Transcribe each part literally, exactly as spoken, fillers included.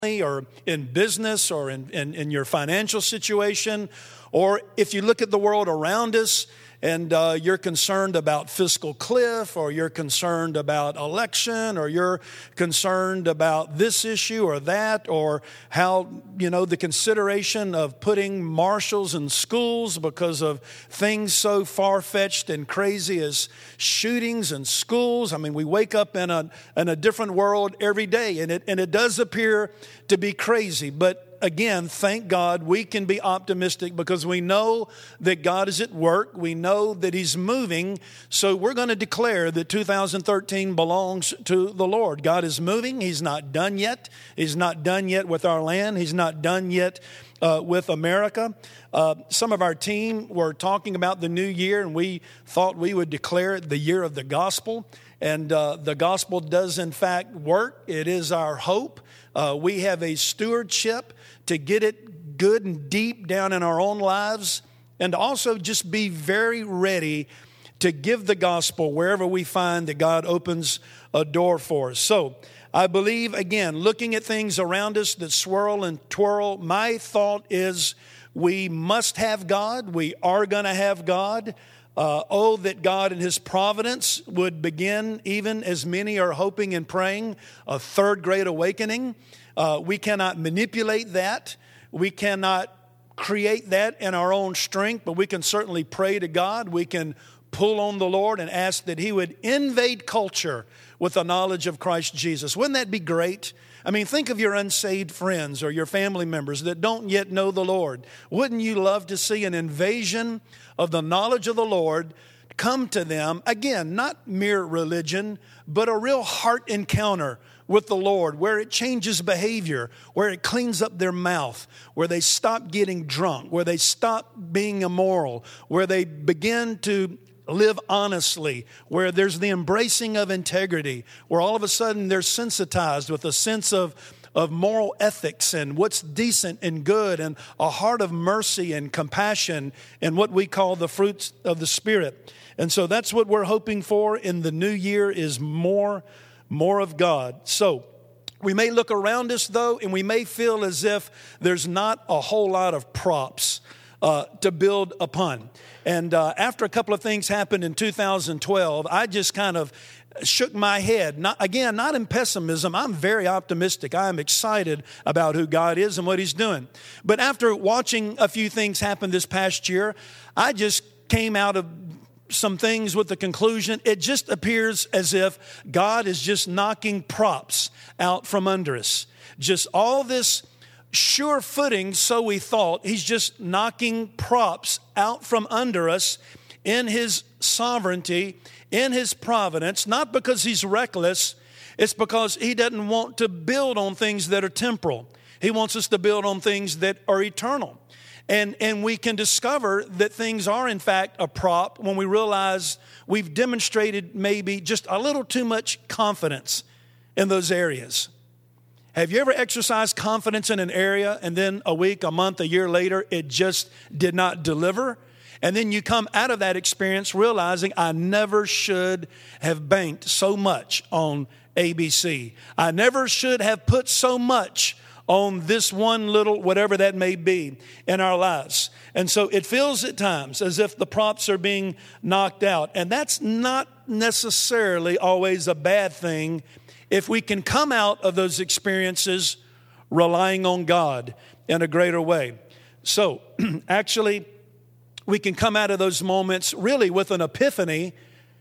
or in business or in, in, in your financial situation, or if you look at the world around us and uh, you're concerned about fiscal cliff, or you're concerned about election, or you're concerned about this issue or that, or how, you know, the consideration of putting marshals in schools because of things so far-fetched and crazy as shootings in schools. I mean, we wake up in a in a different world every day, and it and it does appear to be crazy, but again, thank God we can be optimistic because we know that God is at work. We know that He's moving. So we're going to declare that two thousand thirteen belongs to the Lord. God is moving. He's not done yet. He's not done yet with our land. He's not done yet uh, with America. Uh, some of our team were talking about the new year, and we thought we would declare it the year of the gospel. And uh, the gospel does, in fact, work. It is our hope. Uh, we have a stewardship to get it good and deep down in our own lives, and also just be very ready to give the gospel wherever we find that God opens a door for us. So I believe, again, looking at things around us that swirl and twirl, my thought is we must have God. We are going to have God. Uh, oh, that God in His providence would begin, even as many are hoping and praying, a third great awakening. Uh, we cannot manipulate that. We cannot create that in our own strength, but we can certainly pray to God. We can pull on the Lord and ask that He would invade culture with the knowledge of Christ Jesus. Wouldn't that be great? I mean, think of your unsaved friends or your family members that don't yet know the Lord. Wouldn't you love to see an invasion of the knowledge of the Lord come to them? Again, not mere religion, but a real heart encounter with the Lord, where it changes behavior, where it cleans up their mouth, where they stop getting drunk, where they stop being immoral, where they begin to live honestly, where there's the embracing of integrity, where all of a sudden they're sensitized with a sense of, of moral ethics and what's decent and good, and a heart of mercy and compassion, and what we call the fruits of the Spirit. And so that's what we're hoping for in the new year, is more More of God. So we may look around us, though, and we may feel as if there's not a whole lot of props uh, to build upon. And uh, after a couple of things happened in two thousand twelve, I just kind of shook my head. Not, again, not in pessimism. I'm very optimistic. I am excited about who God is and what He's doing. But after watching a few things happen this past year, I just came out of some things with the conclusion, it just appears as if God is just knocking props out from under us. Just all this sure footing, so we thought, He's just knocking props out from under us in His sovereignty, in His providence, not because He's reckless, it's because He doesn't want to build on things that are temporal. He wants us to build on things that are eternal. And and we can discover that things are, in fact, a prop when we realize we've demonstrated maybe just a little too much confidence in those areas. Have you ever exercised confidence in an area and then a week, a month, a year later, it just did not deliver? And then you come out of that experience realizing I never should have banked so much on A B C. I never should have put so much on this one little, whatever that may be, in our lives. And so it feels at times as if the props are being knocked out. And that's not necessarily always a bad thing if we can come out of those experiences relying on God in a greater way. So actually, we can come out of those moments really with an epiphany,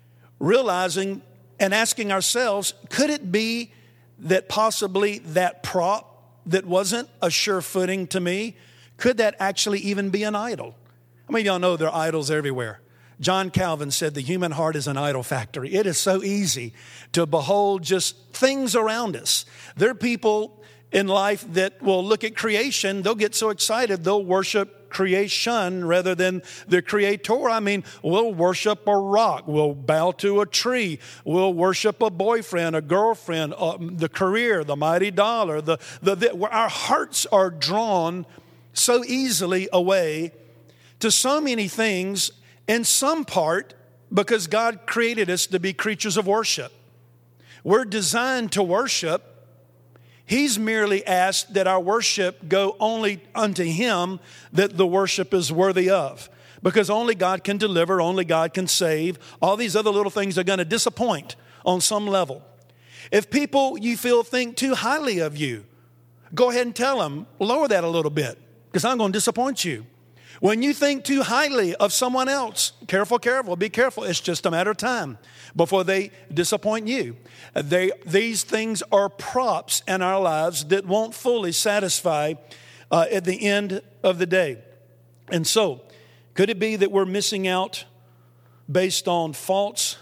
realizing and asking ourselves, could it be that possibly that prop that wasn't a sure footing to me, could that actually even be an idol? How many of y'all know there are idols everywhere? John Calvin said the human heart is an idol factory. It is so easy to behold just things around us. There are people in life that will look at creation, they'll get so excited, they'll worship creation rather than the creator. I mean, we'll worship a rock, we'll bow to a tree, we'll worship a boyfriend, a girlfriend, uh, the career, the mighty dollar. The, the, the where our hearts are drawn so easily away to so many things, in some part because God created us to be creatures of worship. We're designed to worship. He's merely asked that our worship go only unto him that the worship is worthy of. Because only God can deliver, only God can save. All these other little things are going to disappoint on some level. If people you feel think too highly of you, go ahead and tell them, lower that a little bit, because I'm going to disappoint you. When you think too highly of someone else, careful, careful, be careful. It's just a matter of time before they disappoint you. They, these things are props in our lives that won't fully satisfy uh, at the end of the day. And so, could it be that we're missing out based on false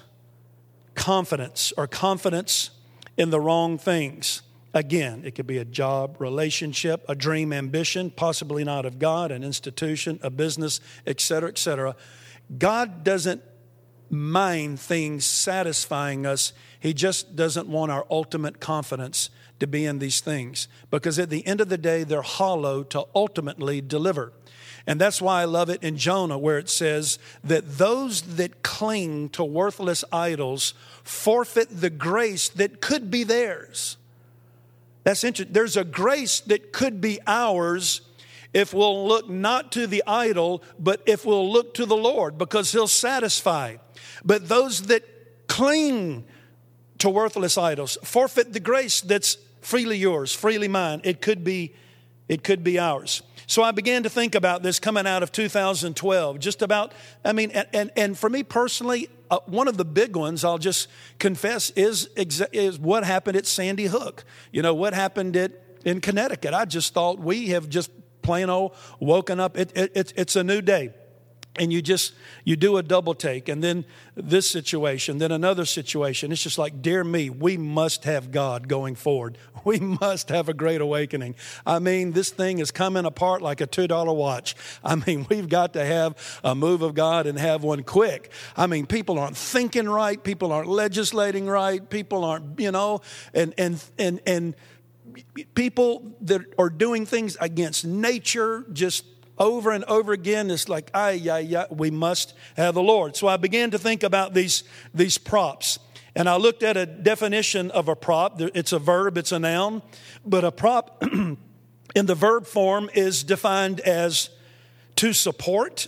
confidence or confidence in the wrong things? Again, it could be a job, relationship, a dream, ambition, possibly not of God, an institution, a business, et cetera, et cetera. God doesn't mind things satisfying us. He just doesn't want our ultimate confidence to be in these things, because at the end of the day, they're hollow to ultimately deliver. And that's why I love it in Jonah, where it says that those that cling to worthless idols forfeit the grace that could be theirs. That's interesting. There's a grace that could be ours if we'll look not to the idol, but if we'll look to the Lord, because he'll satisfy. But those that cling to worthless idols forfeit the grace that's freely yours, freely mine. It could be, it could be ours. So I began to think about this coming out of two thousand twelve, just about, I mean, and, and, and for me personally, uh, one of the big ones, I'll just confess, is, exa- is what happened at Sandy Hook. You know, what happened at, in Connecticut. I just thought we have just plain old woken up. It, it, it, it's a new day. And you just, you do a double take, and then this situation, then another situation. It's just like, dear me, we must have God going forward. We must have a great awakening. I mean, this thing is coming apart like a two dollar watch. I mean, we've got to have a move of God and have one quick. I mean, people aren't thinking right. People aren't legislating right. People aren't, you know, and, and, and, and people that are doing things against nature, just over and over again. It's like, ay, ay, ay, we must have the Lord. So I began to think about these, these props. And I looked at a definition of a prop. It's a verb, it's a noun. But a prop in the verb form is defined as to support,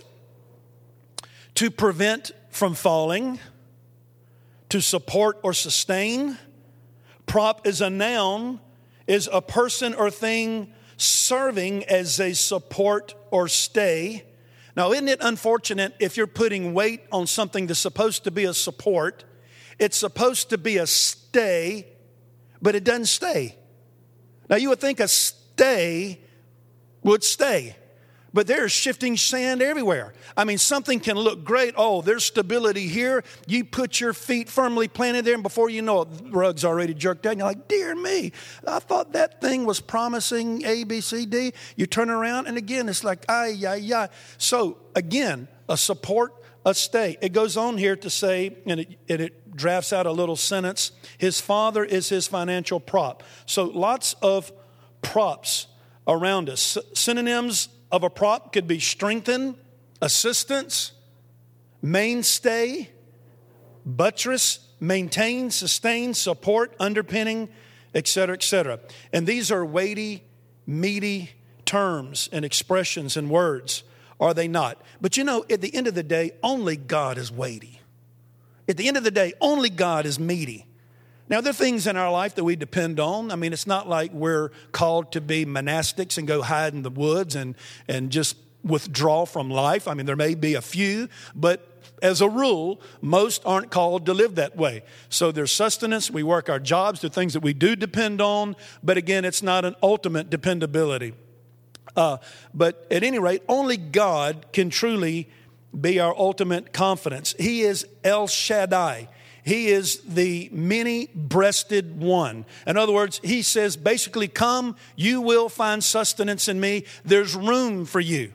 to prevent from falling, to support or sustain. Prop is a noun, is a person or thing serving as a support or stay. Now, isn't it unfortunate if you're putting weight on something that's supposed to be a support, it's supposed to be a stay, but it doesn't stay. Now, you would think a stay would stay, but there's shifting sand everywhere. I mean, something can look great. Oh, there's stability here. You put your feet firmly planted there, and before you know it, the rug's already jerked out. And you're like, dear me, I thought that thing was promising A, B, C, D. You turn around, and again, it's like, ay, ay, ay. So, again, a support, a stay. It goes on here to say, and it, and it drafts out a little sentence, his father is his financial prop. So, lots of props around us. Synonyms of a prop could be strengthen, assistance, mainstay, buttress, maintain, sustain, support, underpinning, et cetera, et cetera. And these are weighty, meaty terms and expressions and words, are they not? But you know, at the end of the day, only God is weighty. At the end of the day, only God is meaty. Now, there are things in our life that we depend on. I mean, it's not like we're called to be monastics and go hide in the woods and, and just withdraw from life. I mean, there may be a few, but as a rule, most aren't called to live that way. So there's sustenance. We work our jobs. There are things that we do depend on. But again, it's not an ultimate dependability. Uh, but at any rate, only God can truly be our ultimate confidence. He is El Shaddai. He is the many-breasted one. In other words, he says, basically, come, you will find sustenance in me. There's room for you.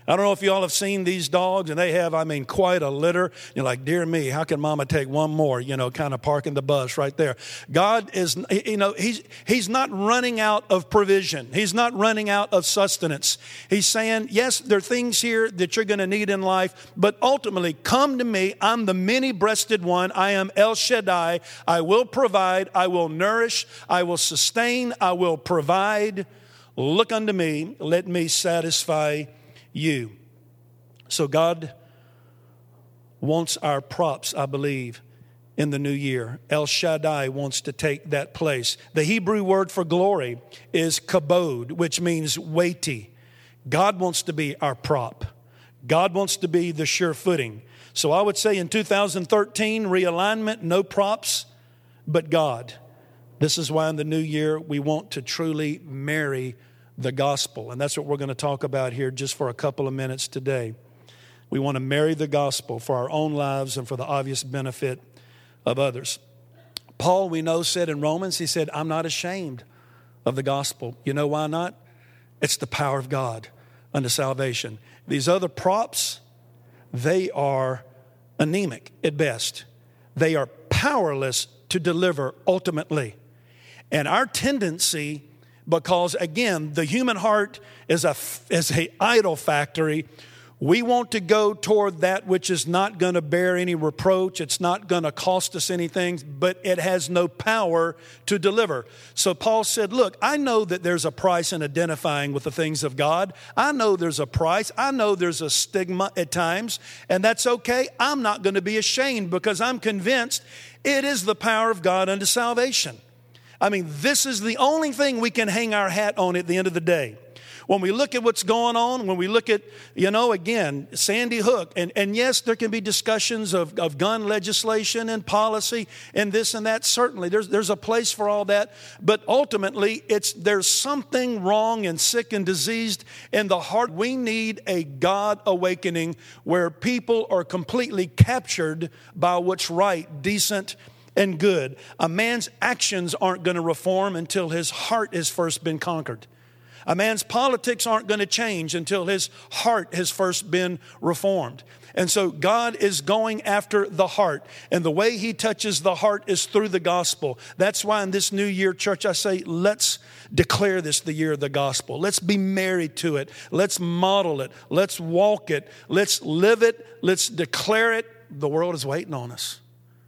I don't know if you all have seen these dogs, and they have, I mean, quite a litter. You're like, dear me, how can mama take one more, you know, kind of parking the bus right there. God is, you know, he's, he's not running out of provision. He's not running out of sustenance. He's saying, yes, there are things here that you're going to need in life, but ultimately, come to me. I'm the many-breasted one. I am El Shaddai. I will provide. I will nourish. I will sustain. I will provide. Look unto me. Let me satisfy you. So God wants our props, I believe, in the new year. El Shaddai wants to take that place. The Hebrew word for glory is kabod, which means weighty. God wants to be our prop. God wants to be the sure footing. So I would say in two thousand thirteen, realignment, no props, but God. This is why in the new year we want to truly marry the gospel. And that's what we're going to talk about here just for a couple of minutes today. We want to marry the gospel for our own lives and for the obvious benefit of others. Paul, we know, said in Romans, he said, I'm not ashamed of the gospel. You know why not? It's the power of God unto salvation. These other props, they are anemic at best. They are powerless to deliver ultimately. And our tendency, because again, the human heart is a, is a idol factory. We want to go toward that which is not going to bear any reproach. It's not going to cost us anything, but it has no power to deliver. So Paul said, look, I know that there's a price in identifying with the things of God. I know there's a price. I know there's a stigma at times, and that's okay. I'm not going to be ashamed because I'm convinced it is the power of God unto salvation. I mean, this is the only thing we can hang our hat on at the end of the day. When we look at what's going on, when we look at, you know, again, Sandy Hook, and, and yes, there can be discussions of, of gun legislation and policy and this and that. Certainly, there's, there's a place for all that. But ultimately, it's there's something wrong and sick and diseased in the heart. We need a God awakening where people are completely captured by what's right, decent, and good. A man's actions aren't going to reform until his heart has first been conquered. A man's politics aren't going to change until his heart has first been reformed. And so God is going after the heart. And the way he touches the heart is through the gospel. That's why in this new year, church, I say, let's declare this the year of the gospel. Let's be married to it. Let's model it. Let's walk it. Let's live it. Let's declare it. The world is waiting on us.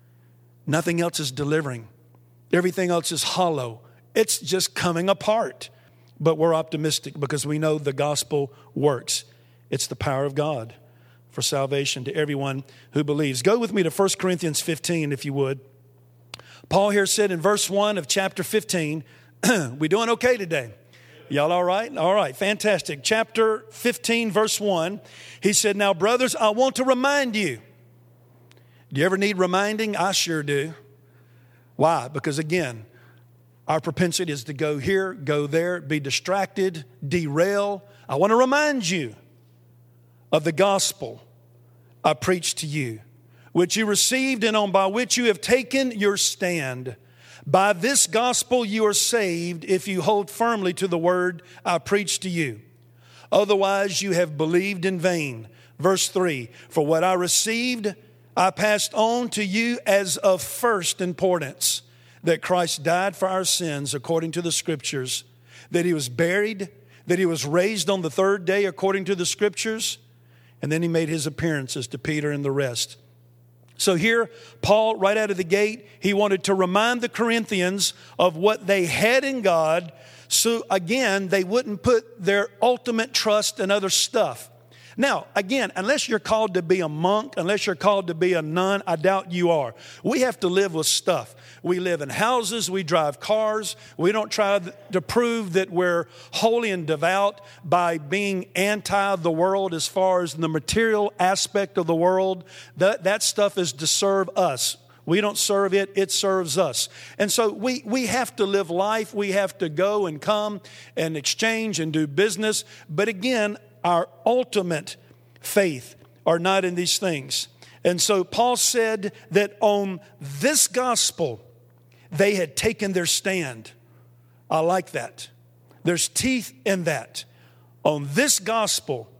Nothing else is delivering. Everything else is hollow. It's just coming apart. But we're optimistic because we know the gospel works. It's the power of God for salvation to everyone who believes. Go with me to First Corinthians fifteen, if you would. Paul here said in verse one of chapter fifteen, we doing okay today? Y'all all right? All right, fantastic. Chapter fifteen, verse one, he said, now, brothers, I want to remind you. Do you ever need reminding? I sure do. Why? Because again, our propensity is to go here, go there, be distracted, derail. I want to remind you of the gospel I preached to you, which you received and on by which you have taken your stand. By this gospel you are saved if you hold firmly to the word I preached to you. Otherwise you have believed in vain. Verse three, for what I received I passed on to you as of first importance, that Christ died for our sins according to the Scriptures, that he was buried, that he was raised on the third day according to the Scriptures, and then he made his appearances to Peter and the rest. So here, Paul, right out of the gate, he wanted to remind the Corinthians of what they had in God, so again, they wouldn't put their ultimate trust in other stuff. Now, again, unless you're called to be a monk, unless you're called to be a nun, I doubt you are. We have to live with stuff. We live in houses, we drive cars. We don't try to prove that we're holy and devout by being anti the world as far as the material aspect of the world. That, that stuff is to serve us. We don't serve it, it serves us. And so we, we have to live life. We have to go and come and exchange and do business. But again, our ultimate faith are not in these things. And so Paul said that on this gospel, they had taken their stand. I like that. There's teeth in that. On this gospel,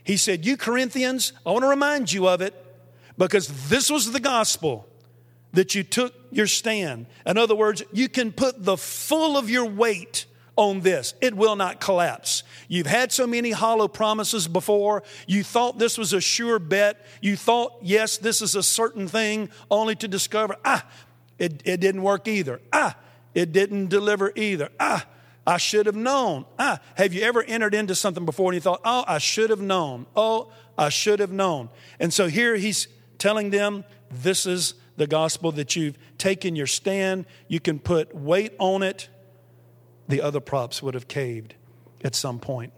He said, you Corinthians, I want to remind you of it because this was the gospel that you took your stand. In other words, you can put the full of your weight on this. It will not collapse. You've had so many hollow promises before. You thought this was a sure bet. You thought, yes, this is a certain thing, only to discover, ah, it, it didn't work either. Ah, it didn't deliver either. Ah, I should have known. Ah, have you ever entered into something before and you thought, oh, I should have known. Oh, I should have known. And so here he's telling them, this is the gospel that you've taken your stand. You can put weight on it. The other props would have caved at some point.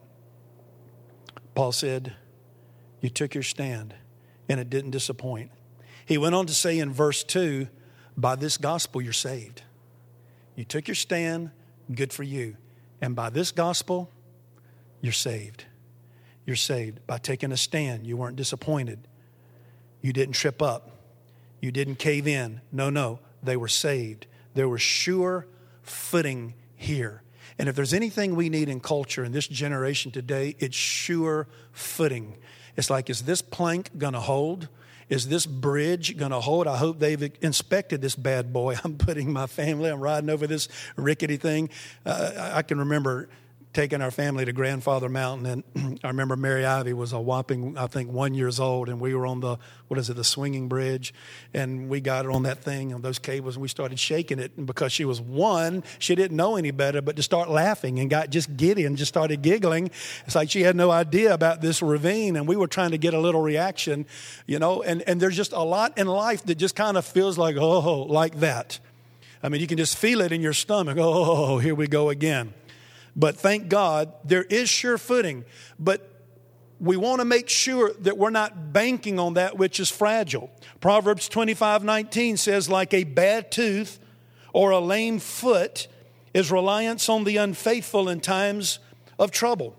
Paul said, you took your stand and it didn't disappoint. He went on to say in verse two, by this gospel you're saved. You took your stand, good for you. And by this gospel, you're saved. You're saved. By taking a stand, you weren't disappointed. You didn't trip up. You didn't cave in. No, no. They were saved. There was sure footing here. And if there's anything we need in culture in this generation today, it's sure footing. It's like, is this plank going to hold? Is this bridge going to hold? I hope they've inspected this bad boy. I'm putting my family, I'm riding over this rickety thing. Uh, I can remember taking our family to Grandfather Mountain, and I remember Mary Ivy was a whopping, I think, one years old, and we were on the, what is it, the swinging bridge, and we got her on that thing, on those cables, and we started shaking it, and because she was one, she didn't know any better but to start laughing and got just giddy and just started giggling. It's like she had no idea about this ravine, and we were trying to get a little reaction, you know, and, and there's just a lot in life that just kind of feels like, oh, like that. I mean, you can just feel it in your stomach. Oh, here we go again. But thank God, there is sure footing. But we want to make sure that we're not banking on that which is fragile. Proverbs twenty-five nineteen says, like a bad tooth or a lame foot is reliance on the unfaithful in times of trouble.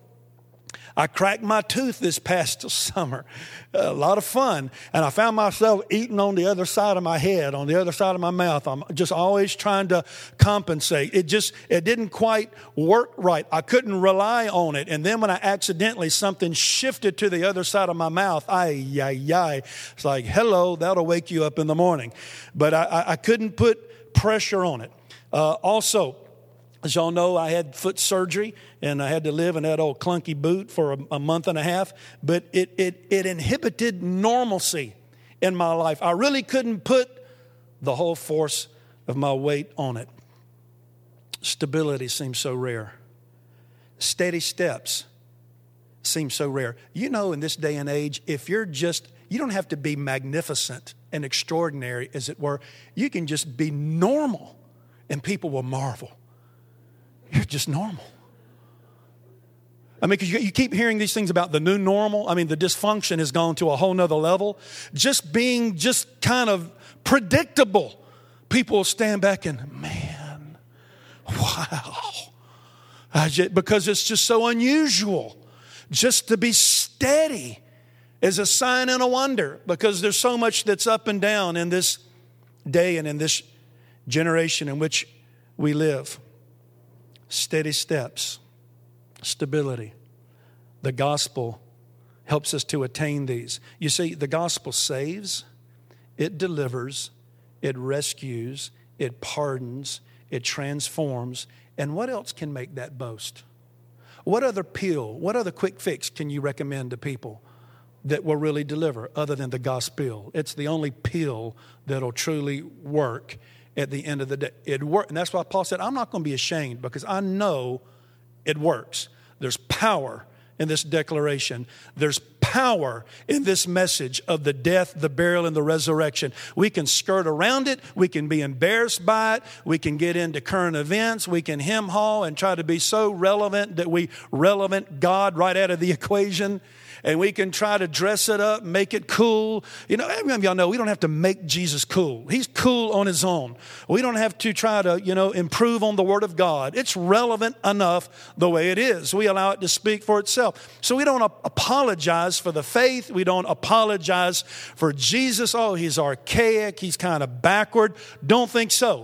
I cracked my tooth this past summer. A lot of fun. And I found myself eating on the other side of my head, on the other side of my mouth. I'm just always trying to compensate. It just, it didn't quite work right. I couldn't rely on it. And then when I accidentally, something shifted to the other side of my mouth, ay, ay, ay. It's like, hello, that'll wake you up in the morning. But I, I, I couldn't put pressure on it. Uh, also, as y'all know, I had foot surgery, and I had to live in that old clunky boot for a, a month and a half. But it, it it inhibited normalcy in my life. I really couldn't put the whole force of my weight on it. Stability seems so rare. Steady steps seem so rare. You know, in this day and age, if you're just, you don't have to be magnificent and extraordinary, as it were. You can just be normal, and people will marvel. You're just normal. I mean, because you, you keep hearing these things about the new normal. I mean, the dysfunction has gone to a whole nother level. Just being just kind of predictable. People will stand back and, man, wow. I just, because it's just so unusual. Just to be steady is a sign and a wonder, because there's so much that's up and down in this day and in this generation in which we live. Steady steps, stability. The gospel helps us to attain these. You see, the gospel saves, it delivers, it rescues, it pardons, it transforms. And what else can make that boast? What other pill, what other quick fix can you recommend to people that will really deliver other than the gospel? It's the only pill that'll truly work. At the end of the day, it worked. And that's why Paul said, I'm not going to be ashamed, because I know it works. There's power in this declaration. There's power in this message of the death, the burial, and the resurrection. We can skirt around it. We can be embarrassed by it. We can get into current events. We can hem haw and try to be so relevant that we relevant God right out of the equation. And we can try to dress it up, make it cool. You know, every one of y'all know we don't have to make Jesus cool. He's cool on his own. We don't have to try to, you know, improve on the Word of God. It's relevant enough the way it is. We allow it to speak for itself. So we don't apologize for the faith. We don't apologize for Jesus. Oh, he's archaic. He's kind of backward. Don't think so.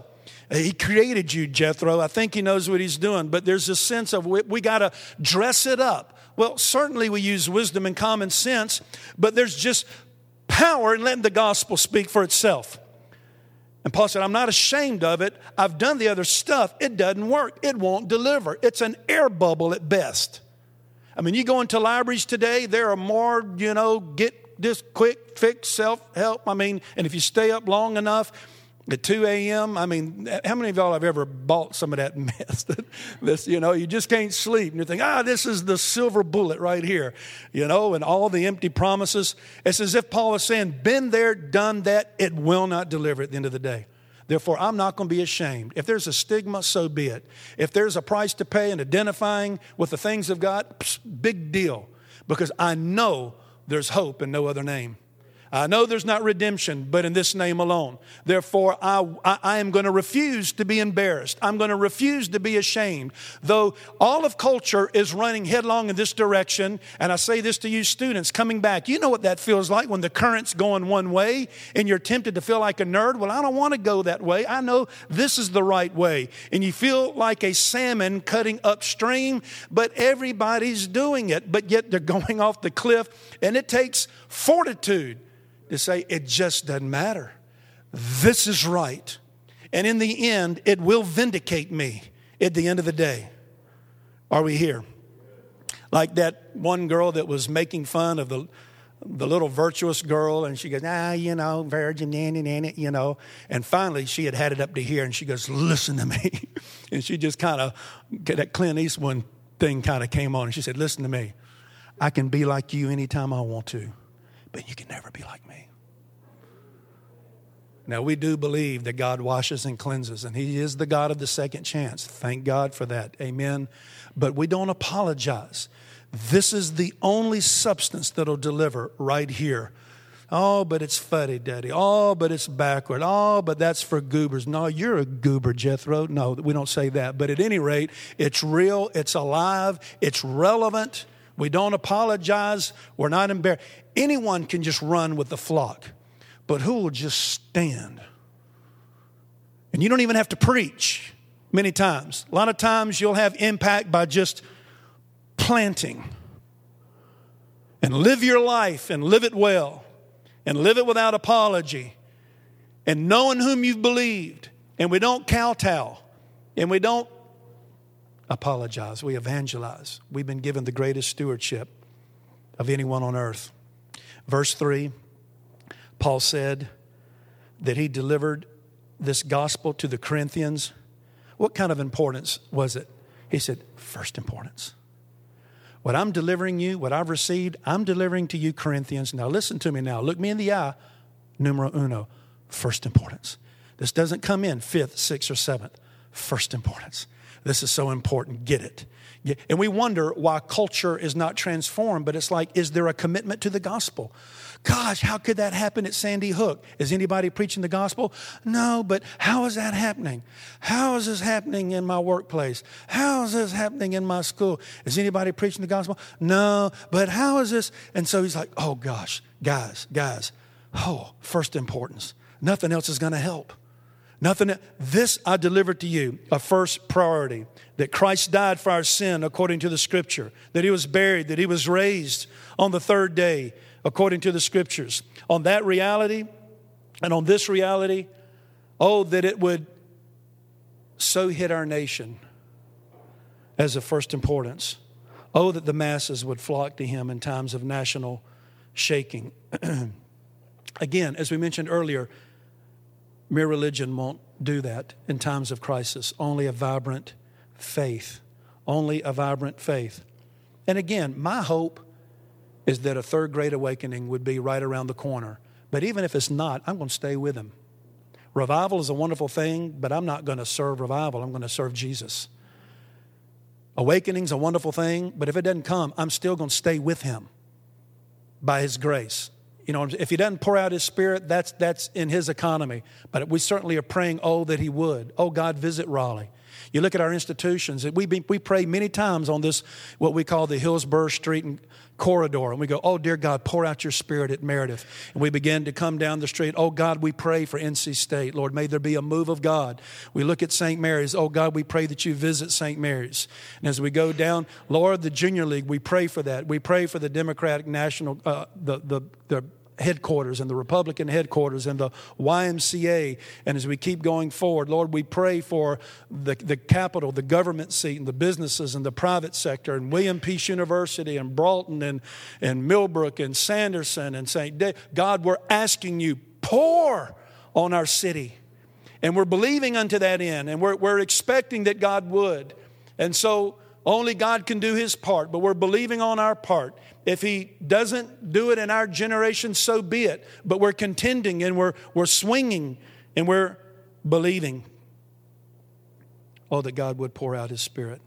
He created you, Jethro. I think he knows what he's doing. But there's this sense of we, we got to dress it up. Well, certainly we use wisdom and common sense, but there's just power in letting the gospel speak for itself. And Paul said, I'm not ashamed of it. I've done the other stuff. It doesn't work. It won't deliver. It's an air bubble at best. I mean, you go into libraries today, there are more, you know, get this quick fix, self-help. I mean, and if you stay up long enough at two a.m., I mean, how many of y'all have ever bought some of that mess? This, you know, you just can't sleep. And you think, ah, this is the silver bullet right here, you know, and all the empty promises. It's as if Paul is saying, been there, done that. It will not deliver at the end of the day. Therefore, I'm not going to be ashamed. If there's a stigma, so be it. If there's a price to pay in identifying with the things of God, psh, big deal. Because I know there's hope in no other name. I know there's not redemption, but in this name alone. Therefore, I, I, I am going to refuse to be embarrassed. I'm going to refuse to be ashamed. Though all of culture is running headlong in this direction, and I say this to you students coming back, you know what that feels like when the current's going one way and you're tempted to feel like a nerd. Well, I don't want to go that way. I know this is the right way. And you feel like a salmon cutting upstream, but everybody's doing it. But yet they're going off the cliff, and it takes fortitude to say, it just doesn't matter. This is right. And in the end, it will vindicate me at the end of the day. Are we here? Like that one girl that was making fun of the, the little virtuous girl, and she goes, ah, you know, virgin, nanny, nanny, you know. And finally, she had had it up to here, and she goes, listen to me. And she just kind of, that Clint Eastwood thing kind of came on, and she said, listen to me. I can be like you anytime I want to, but you can never be like me. Now, we do believe that God washes and cleanses, and He is the God of the second chance. Thank God for that. Amen. But we don't apologize. This is the only substance that'll deliver right here. Oh, but it's fuddy-duddy. Oh, but it's backward. Oh, but that's for goobers. No, you're a goober, Jethro. No, we don't say that. But at any rate, it's real, it's alive, it's relevant. We don't apologize. We're not embarrassed. Anyone can just run with the flock, but who will just stand? And you don't even have to preach many times. A lot of times you'll have impact by just planting. And live your life and live it well. And live it without apology. And knowing whom you've believed. And we don't kowtow. And we don't apologize. We evangelize. We've been given the greatest stewardship of anyone on earth. Verse three, Paul said that he delivered this gospel to the Corinthians. What kind of importance was it? He said, first importance. What I'm delivering you, what I've received, I'm delivering to you, Corinthians. Now listen to me now. Look me in the eye. Numero uno. First importance. This doesn't come in fifth, sixth, or seventh. First importance. This is so important. Get it. And we wonder why culture is not transformed, but it's like, is there a commitment to the gospel? Gosh, how could that happen at Sandy Hook? Is anybody preaching the gospel? No, but how is that happening? How is this happening in my workplace? How is this happening in my school? Is anybody preaching the gospel? No, but how is this? And so he's like, oh gosh, guys, guys, oh, first importance. Nothing else is going to help. Nothing. This I delivered to you, a first priority, that Christ died for our sin according to the Scripture, that He was buried, that He was raised on the third day according to the Scriptures. On that reality and on this reality, oh, that it would so hit our nation as of first importance. Oh, that the masses would flock to Him in times of national shaking. Again, as we mentioned earlier, mere religion won't do that in times of crisis. Only a vibrant faith. Only a vibrant faith. And again, my hope is that a third great awakening would be right around the corner. But even if it's not, I'm going to stay with Him. Revival is a wonderful thing, but I'm not going to serve revival. I'm going to serve Jesus. Awakening's a wonderful thing, but if it doesn't come, I'm still going to stay with Him by His grace. You know, if He doesn't pour out His Spirit, that's that's in His economy. But we certainly are praying, oh, that He would. Oh, God, visit Raleigh. You look at our institutions. We, be, we pray many times on this, what we call the Hillsborough Street and corridor. And we go, oh, dear God, pour out your Spirit at Meredith. And we begin to come down the street. Oh, God, we pray for N C State. Lord, may there be a move of God. We look at Saint Mary's. Oh, God, we pray that you visit Saint Mary's. And as we go down, Lord, the Junior League, we pray for that. We pray for the Democratic National, uh, the, the, the headquarters and the Republican headquarters and the Y M C A. And as we keep going forward, Lord, we pray for the, the Capitol, the government seat, and the businesses and the private sector, and William Peace University and Broughton and, and Millbrook and Sanderson and Saint Day. God, we're asking you, pour on our city. And we're believing unto that end, and we're, we're expecting that God would. And so only God can do his part, but we're believing on our part. If he doesn't do it in our generation, so be it. But we're contending and we're, we're swinging and we're believing. Oh, that God would pour out his Spirit.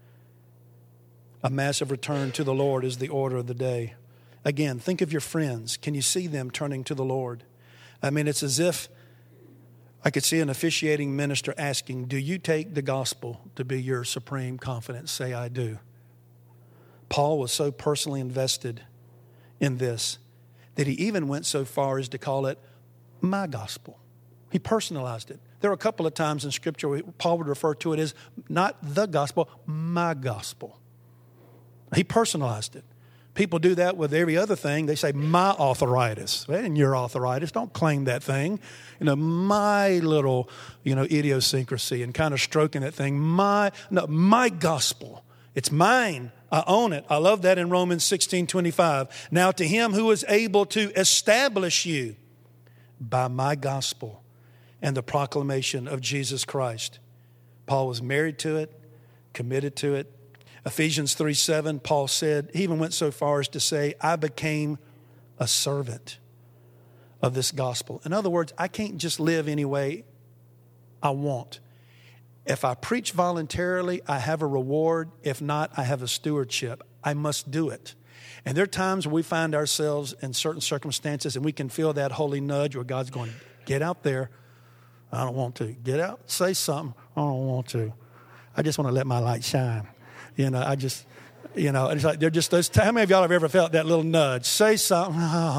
A massive return to the Lord is the order of the day. Again, think of your friends. Can you see them turning to the Lord? I mean, it's as if I could see an officiating minister asking, do you take the gospel to be your supreme confidence? Say, I do. Paul was so personally invested in this that he even went so far as to call it my gospel. He personalized it. There are a couple of times in Scripture where Paul would refer to it as not the gospel, my gospel. He personalized it. People do that with every other thing. They say, my arthritis. Well, and your arthritis. Don't claim that thing. You know, my little, you know, idiosyncrasy and kind of stroking that thing. My, no, my gospel. It's mine. I own it. I love that in Romans sixteen twenty-five. Now to him who is able to establish you by my gospel and the proclamation of Jesus Christ. Paul was married to it, committed to it. Ephesians three seven, Paul said, he even went so far as to say, I became a servant of this gospel. In other words, I can't just live any way I want. If I preach voluntarily, I have a reward. If not, I have a stewardship. I must do it. And there are times where we find ourselves in certain circumstances and we can feel that holy nudge where God's going, get out there. I don't want to. Get out, say something. I don't want to. I just want to let my light shine. You know, I just, you know, it's like they're just those. How many of y'all have ever felt that little nudge? Say something.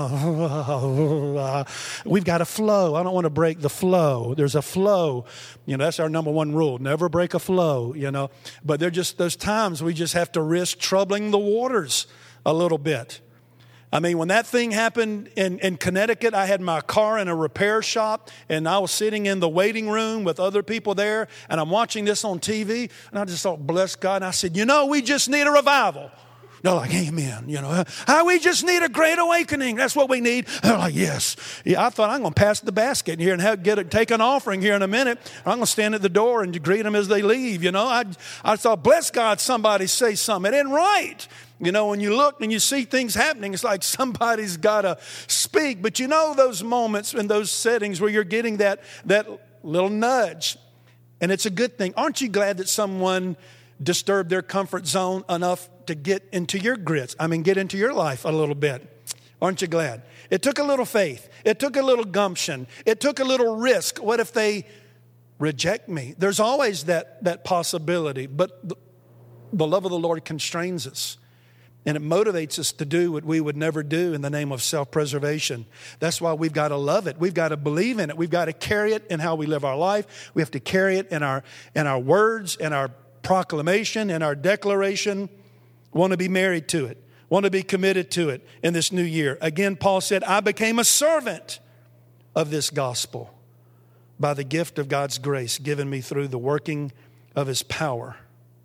We've got a flow. I don't want to break the flow. There's a flow. You know, that's our number one rule. Never break a flow, you know. But they're just those times we just have to risk troubling the waters a little bit. I mean, when that thing happened in, in Connecticut, I had my car in a repair shop, and I was sitting in the waiting room with other people there, and I'm watching this on T V, and I just thought, bless God, and I said, you know, we just need a revival. They're like, amen, you know. How we just need a great awakening. That's what we need. They're like, yes. Yeah, I thought I'm going to pass the basket here and have, get a, take an offering here in a minute. I'm going to stand at the door and greet them as they leave, you know. I, I thought, bless God, somebody say something. It ain't right. You know, when you look and you see things happening, it's like somebody's got to speak. But you know those moments in those settings where you're getting that, that little nudge. And it's a good thing. Aren't you glad that someone disturbed their comfort zone enough to get into your grits? I mean, get into your life a little bit. Aren't you glad? It took a little faith. It took a little gumption. It took a little risk. What if they reject me? There's always that, that possibility. But the, the love of the Lord constrains us. And it motivates us to do what we would never do in the name of self-preservation. That's why we've got to love it. We've got to believe in it. We've got to carry it in how we live our life. We have to carry it in our, in our words, in our proclamation, in our declaration. Want to be married to it. Want to be committed to it in this new year. Again, Paul said, I became a servant of this gospel by the gift of God's grace given me through the working of his power.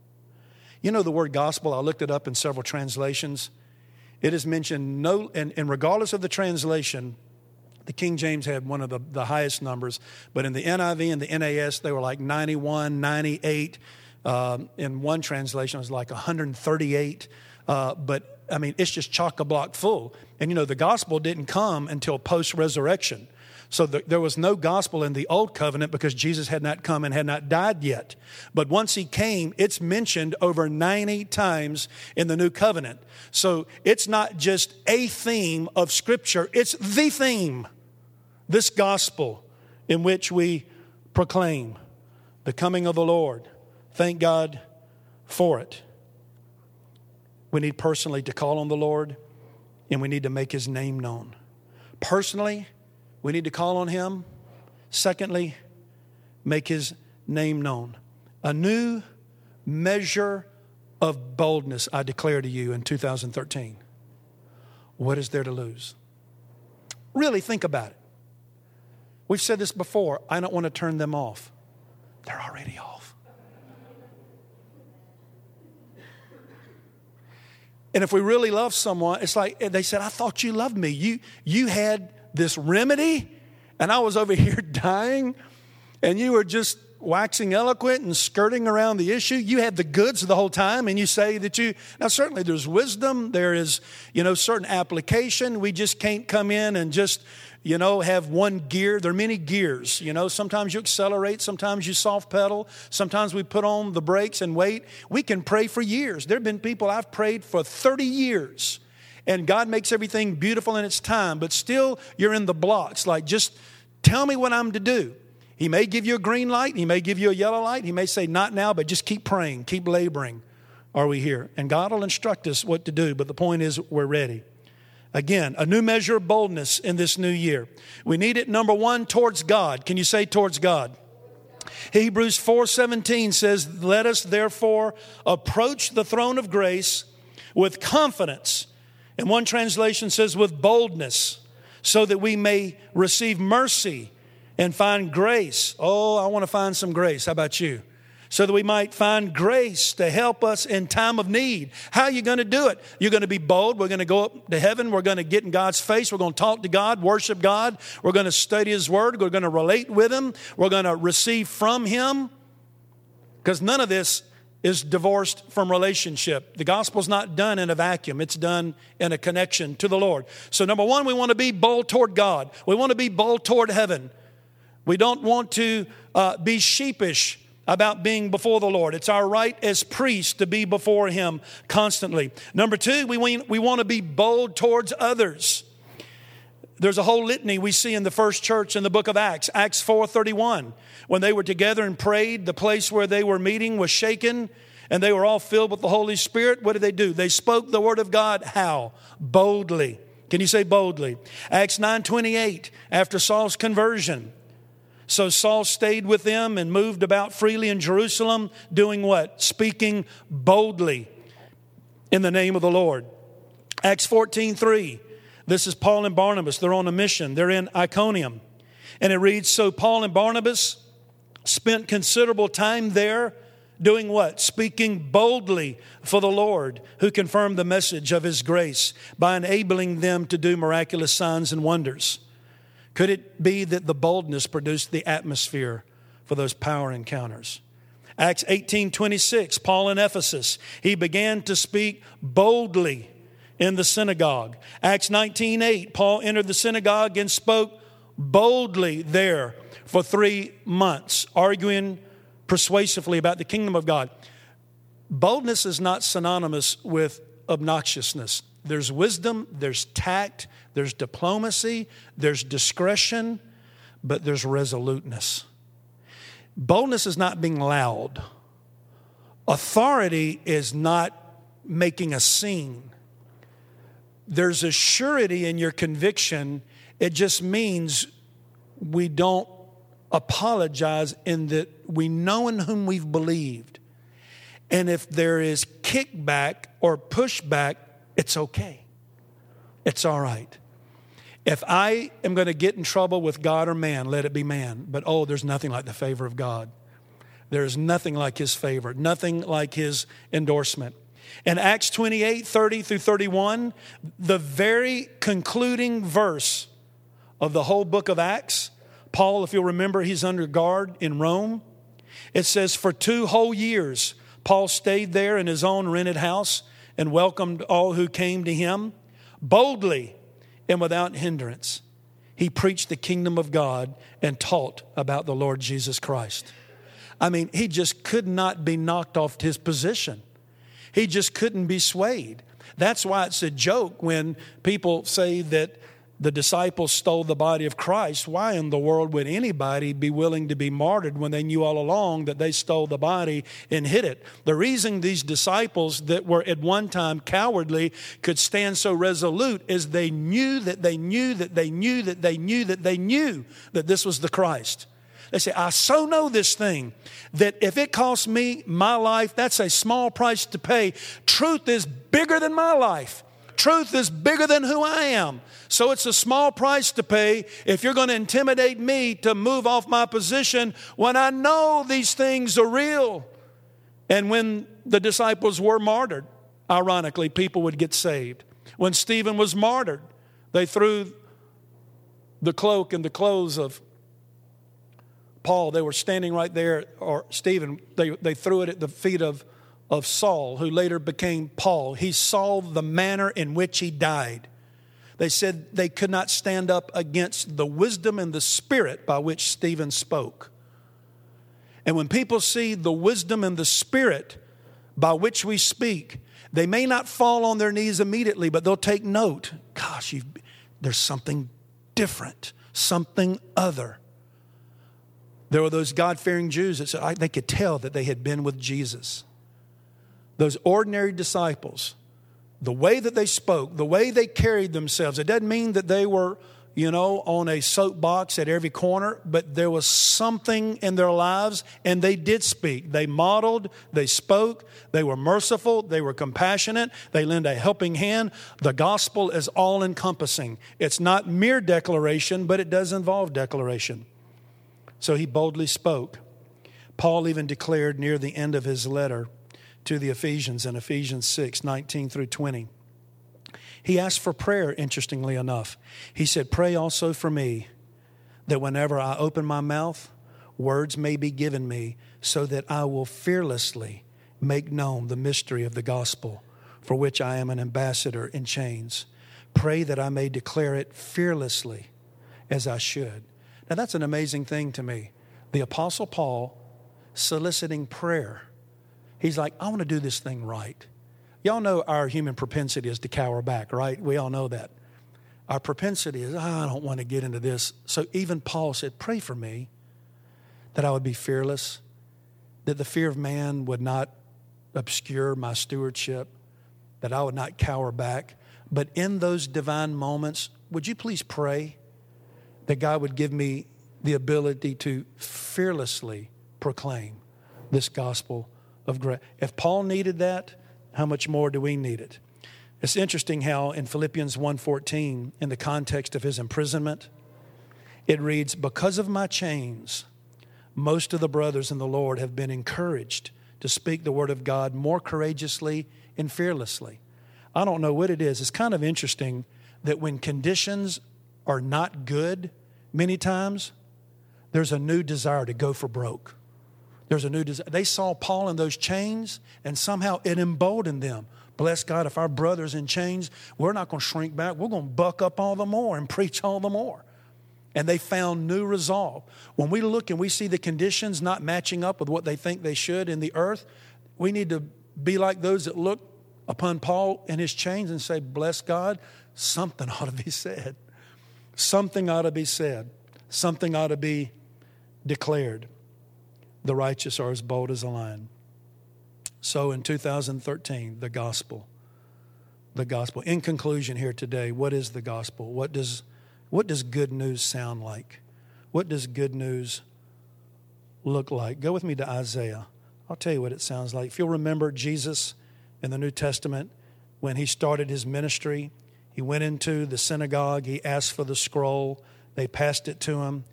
You know the word gospel, I looked it up in several translations. It is mentioned, no, and, and regardless of the translation, the King James had one of the, the highest numbers. But in the N I V and the N A S, they were like ninety-one, ninety-eight. Um, in one translation, it was like one hundred thirty-eight. Uh, but, I mean, it's just chock-a-block full. And, you know, the gospel didn't come until post-resurrection. So the, there was no gospel in the old covenant because Jesus had not come and had not died yet. But once he came, it's mentioned over ninety times in the new covenant. So it's not just a theme of Scripture. It's the theme, this gospel in which we proclaim the coming of the Lord, thank God for it. We need personally to call on the Lord, and we need to make His name known. Personally, we need to call on Him. Secondly, make His name known. A new measure of boldness I declare to you in two thousand thirteen. What is there to lose? Really think about it. We've said this before. I don't want to turn them off. They're already off. And if we really love someone, it's like they said, I thought you loved me. You, you had this remedy, and I was over here dying, and you were just waxing eloquent and skirting around the issue. You had the goods the whole time, and you say that you... Now, certainly there's wisdom. There is, you know, certain application. We just can't come in and just, you know, have one gear. There are many gears, you know. Sometimes you accelerate. Sometimes you soft pedal. Sometimes we put on the brakes and wait. We can pray for years. There have been people I've prayed for thirty years, and God makes everything beautiful in its time, but still you're in the blocks. Like, just tell me what I'm to do. He may give you a green light. He may give you a yellow light. He may say, not now, but just keep praying, keep laboring. Are we here? And God will instruct us what to do, but the point is we're ready. Again, a new measure of boldness in this new year. We need it, number one, towards God. Can you say towards God? Hebrews four seventeen says, let us therefore approach the throne of grace with confidence. And one translation says with boldness, so that we may receive mercy and find grace. Oh, I want to find some grace. How about you? So that we might find grace to help us in time of need. How are you going to do it? You're going to be bold. We're going to go up to heaven. We're going to get in God's face. We're going to talk to God, worship God. We're going to study His Word. We're going to relate with Him. We're going to receive from Him. Because none of this is divorced from relationship. The gospel's not done in a vacuum. It's done in a connection to the Lord. So number one, we want to be bold toward God. We want to be bold toward heaven. We don't want to uh, be sheepish about being before the Lord. It's our right as priests to be before Him constantly. Number two, we, we want to be bold towards others. There's a whole litany we see in the first church in the book of Acts, Acts four thirty-one. When they were together and prayed, the place where they were meeting was shaken, and they were all filled with the Holy Spirit. What did they do? They spoke the word of God. How? Boldly. Can you say boldly? Acts nine twenty-eight, after Saul's conversion. So Saul stayed with them and moved about freely in Jerusalem, doing what? Speaking boldly in the name of the Lord. Acts fourteen three. This is Paul and Barnabas. They're on a mission. They're in Iconium. And it reads, so Paul and Barnabas spent considerable time there doing what? Speaking boldly for the Lord, who confirmed the message of His grace by enabling them to do miraculous signs and wonders. Could it be that the boldness produced the atmosphere for those power encounters? Acts eighteen twenty-six, Paul in Ephesus, he began to speak boldly in the synagogue. Acts nineteen eight, Paul entered the synagogue and spoke boldly there for three months, arguing persuasively about the kingdom of God. Boldness is not synonymous with obnoxiousness. There's wisdom, there's tact, there's diplomacy, there's discretion, but there's resoluteness. Boldness is not being loud. Authority is not making a scene. There's a surety in your conviction. It just means we don't apologize in that we know in whom we've believed. And if there is kickback or pushback, it's okay. It's all right. If I am going to get in trouble with God or man, let it be man. But oh, there's nothing like the favor of God. There's nothing like His favor, nothing like His endorsement. In Acts twenty-eight, thirty through thirty-one, the very concluding verse of the whole book of Acts, Paul, if you'll remember, he's under guard in Rome. It says, for two whole years, Paul stayed there in his own rented house and welcomed all who came to him. Boldly and without hindrance, he preached the kingdom of God and taught about the Lord Jesus Christ. I mean, he just could not be knocked off his position. He just couldn't be swayed. That's why it's a joke when people say that the disciples stole the body of Christ, why in the world would anybody be willing to be martyred when they knew all along that they stole the body and hid it? The reason these disciples that were at one time cowardly could stand so resolute is they knew that they knew that they knew that they knew that they knew that this was the Christ. They say, I so know this thing that if it costs me my life, that's a small price to pay. Truth is bigger than my life. Truth is bigger than who I am. So it's a small price to pay if you're going to intimidate me to move off my position when I know these things are real. And when the disciples were martyred, ironically, people would get saved. When Stephen was martyred, they threw the cloak and the clothes of Paul. They were standing right there, or Stephen, they, they threw it at the feet of of Saul, who later became Paul. He saw the manner in which he died. They said they could not stand up against the wisdom and the spirit by which Stephen spoke. And when people see the wisdom and the spirit by which we speak, they may not fall on their knees immediately, but they'll take note. Gosh, you've, there's something different, something other. There were those God-fearing Jews that said they could tell that they had been with Jesus. Those ordinary disciples, the way that they spoke, the way they carried themselves, it doesn't mean that they were, you know, on a soapbox at every corner, but there was something in their lives, and they did speak. They modeled, they spoke, they were merciful, they were compassionate, they lent a helping hand. The gospel is all-encompassing. It's not mere declaration, but it does involve declaration. So he boldly spoke. Paul even declared near the end of his letter to the Ephesians in Ephesians six, nineteen through twenty. He asked for prayer, interestingly enough. He said, pray also for me, that whenever I open my mouth, words may be given me, so that I will fearlessly make known the mystery of the gospel, for which I am an ambassador in chains. Pray that I may declare it fearlessly as I should. Now that's an amazing thing to me. The Apostle Paul soliciting prayer. He's like, I want to do this thing right. Y'all know our human propensity is to cower back, right? We all know that. Our propensity is, oh, I don't want to get into this. So even Paul said, pray for me that I would be fearless, that the fear of man would not obscure my stewardship, that I would not cower back. But in those divine moments, would you please pray that God would give me the ability to fearlessly proclaim this gospel of grace. If Paul needed that, how much more do we need it? It's interesting how in Philippians one fourteen, in the context of his imprisonment, it reads, because of my chains, most of the brothers in the Lord have been encouraged to speak the word of God more courageously and fearlessly. I don't know what it is. It's kind of interesting that when conditions are not good, many times, there's a new desire to go for broke. There's a new desire. They saw Paul in those chains, and somehow it emboldened them. Bless God, if our brother's in chains, we're not going to shrink back. We're going to buck up all the more and preach all the more. And they found new resolve. When we look and we see the conditions not matching up with what they think they should in the earth, we need to be like those that look upon Paul and his chains and say, bless God, something ought to be said. Something ought to be said. Something ought to be declared. The righteous are as bold as a lion. So in two thousand thirteen, the gospel. The gospel. In conclusion here today, what is the gospel? What does, what does good news sound like? What does good news look like? Go with me to Isaiah. I'll tell you what it sounds like. If you'll remember Jesus in the New Testament, when he started his ministry, he went into the synagogue, he asked for the scroll, they passed it to him.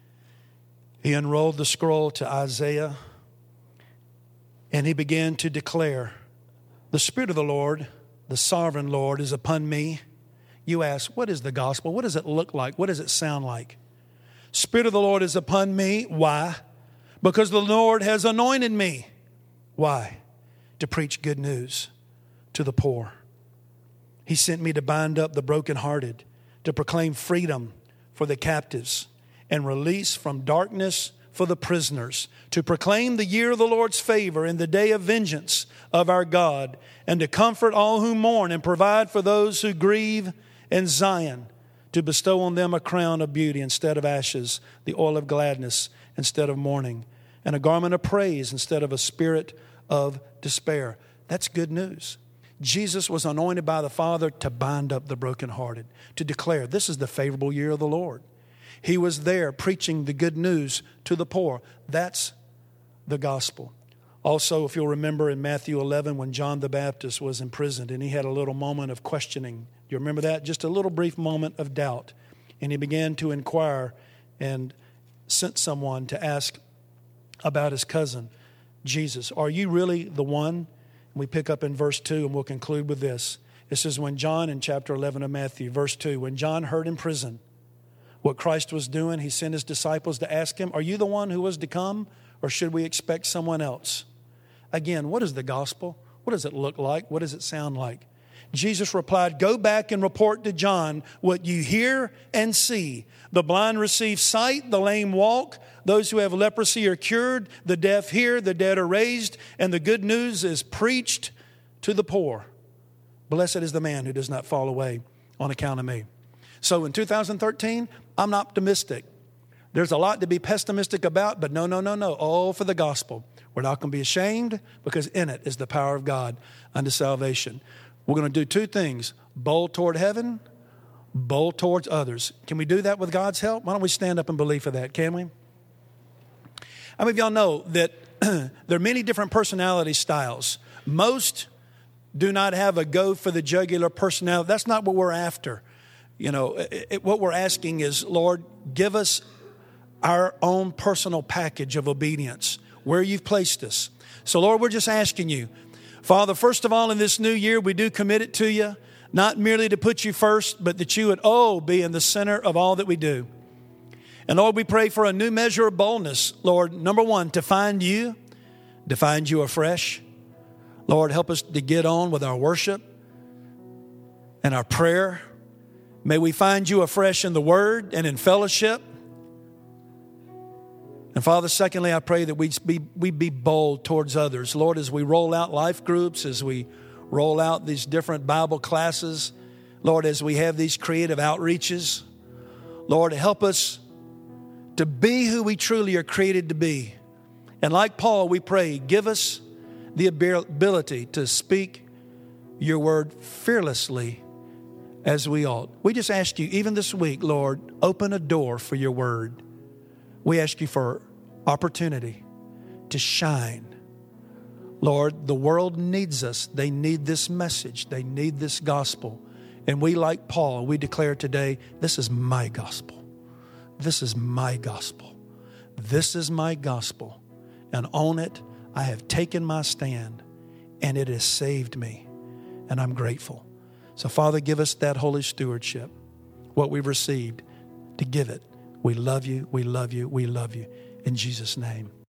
He unrolled the scroll to Isaiah, and he began to declare, the Spirit of the Lord, the sovereign Lord, is upon me. You ask, what is the gospel? What does it look like? What does it sound like? Spirit of the Lord is upon me. Why? Because the Lord has anointed me. Why? To preach good news to the poor. He sent me to bind up the brokenhearted, to proclaim freedom for the captives, and release from darkness for the prisoners, to proclaim the year of the Lord's favor and the day of vengeance of our God, and to comfort all who mourn and provide for those who grieve in Zion, to bestow on them a crown of beauty instead of ashes, the oil of gladness instead of mourning, and a garment of praise instead of a spirit of despair. That's good news. Jesus was anointed by the Father to bind up the brokenhearted, to declare this is the favorable year of the Lord. He was there preaching the good news to the poor. That's the gospel. Also, if you'll remember in Matthew eleven, when John the Baptist was imprisoned and he had a little moment of questioning. You remember that? Just a little brief moment of doubt. And he began to inquire and sent someone to ask about his cousin, Jesus. Are you really the one? And we pick up in verse two, and we'll conclude with this. It says, when John, in chapter eleven of Matthew, verse two, when John heard in prison what Christ was doing, he sent his disciples to ask him, are you the one who was to come, or should we expect someone else? Again, what is the gospel? What does it look like? What does it sound like? Jesus replied, go back and report to John what you hear and see. The blind receive sight, the lame walk, those who have leprosy are cured, the deaf hear, the dead are raised, and the good news is preached to the poor. Blessed is the man who does not fall away on account of me. So in two thousand thirteen, I'm optimistic. There's a lot to be pessimistic about, but no, no, no, no. Oh, for the gospel. We're not going to be ashamed, because in it is the power of God unto salvation. We're going to do two things: bold toward heaven, bold towards others. Can we do that with God's help? Why don't we stand up and believe for that, can we? How many of y'all know that there are many different personality styles? Most do not have a go for the jugular personality. That's not what we're after. You know, it, it, what we're asking is, Lord, give us our own personal package of obedience, where you've placed us. So, Lord, we're just asking you, Father, first of all, in this new year, we do commit it to you, not merely to put you first, but that you would, oh, be in the center of all that we do. And Lord, we pray for a new measure of boldness, Lord, number one, to find you, to find you afresh. Lord, help us to get on with our worship and our prayer. May we find you afresh in the word and in fellowship. And Father, secondly, I pray that we be, we be bold towards others. Lord, as we roll out life groups, as we roll out these different Bible classes, Lord, as we have these creative outreaches, Lord, help us to be who we truly are created to be. And like Paul, we pray, give us the ability to speak your word fearlessly as we ought. We just ask you, even this week, Lord, open a door for your word. We ask you for opportunity to shine. Lord, the world needs us. They need this message. They need this gospel. And we, like Paul, we declare today, this is my gospel. This is my gospel. This is my gospel. And on it, I have taken my stand, and it has saved me. And I'm grateful. So, Father, give us that holy stewardship, what we've received, to give it. We love you, we love you, we love you. In Jesus' name.